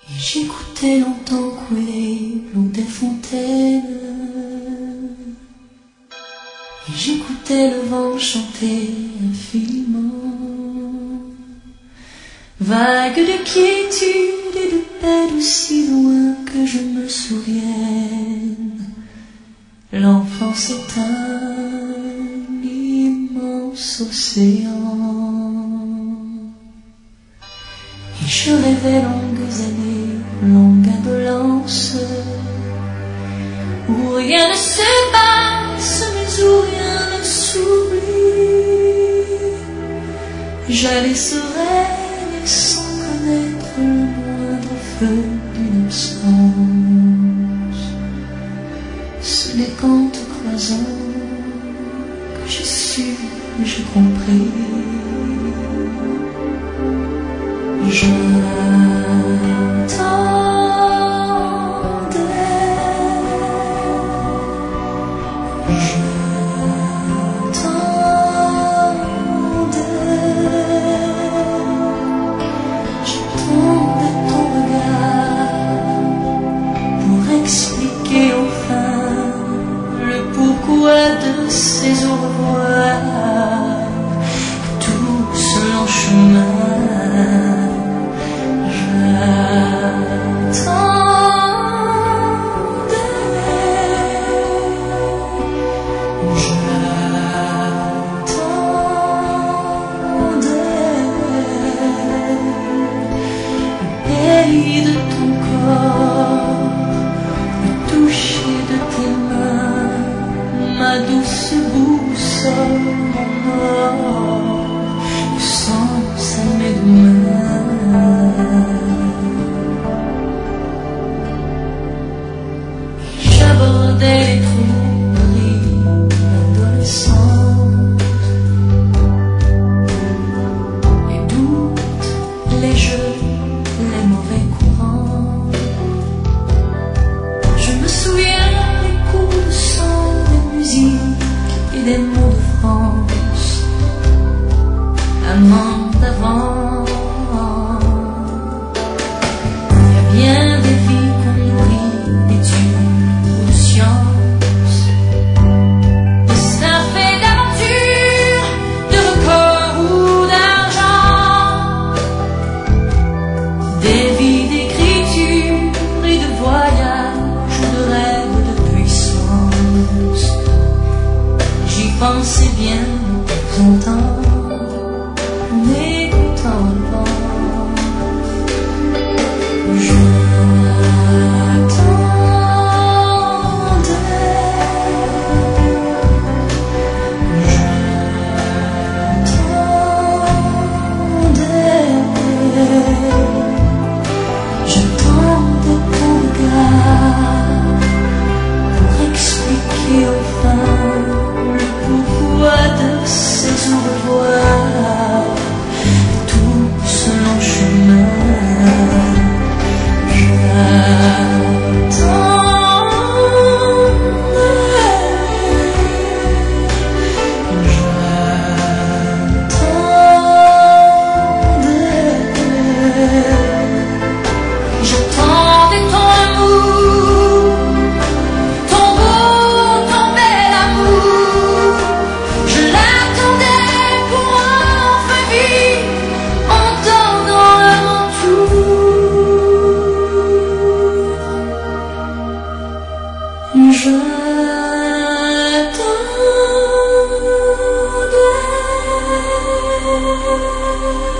Et j'écoutais longtemps couler l'eau des fontaines. Et j'écoutais le vent chanter infiniment. Vague de quiétude et de paix aussi loin que je me souvienne. L'enfance est un immense océan. Et je rêvais longues années, longue indolence, où rien ne se passe, mais où rien ne s'oublie. J'allais sereine sans connaître le moindre feu d'une absence. Ce n'est qu'en te croisant que j'ai su, j'ai compris. Expliquer enfin le pourquoi de ces au revoir, tout ce long chemin. J'attendais le pays de ton corps, de tes mains, ma douce boussole, mon or, sans aimer demain. J'abordais les tromperies d'adolescence, les doutes, les jeux, les mauvais courants. Je me souviens des coups de sang, des musiques et des mots de France, amant d'avant. Il y a bien des vies qu'on nourrit d'études ou de sciences, destin fait d'aventure, de records ou d'argent, des vies d'écriture et de voyage, de rêve, de puissance. J'y pensais bien longtemps, en écoutant le vent. J'attendais ton regard pour expliquer enfin le pourquoi de ces au revoir, tout ce long chemin. J'attendais ton amour, ton beau, ton bel amour. Je l'attendais pour enfin vivre entendant leur entour. J'attendais.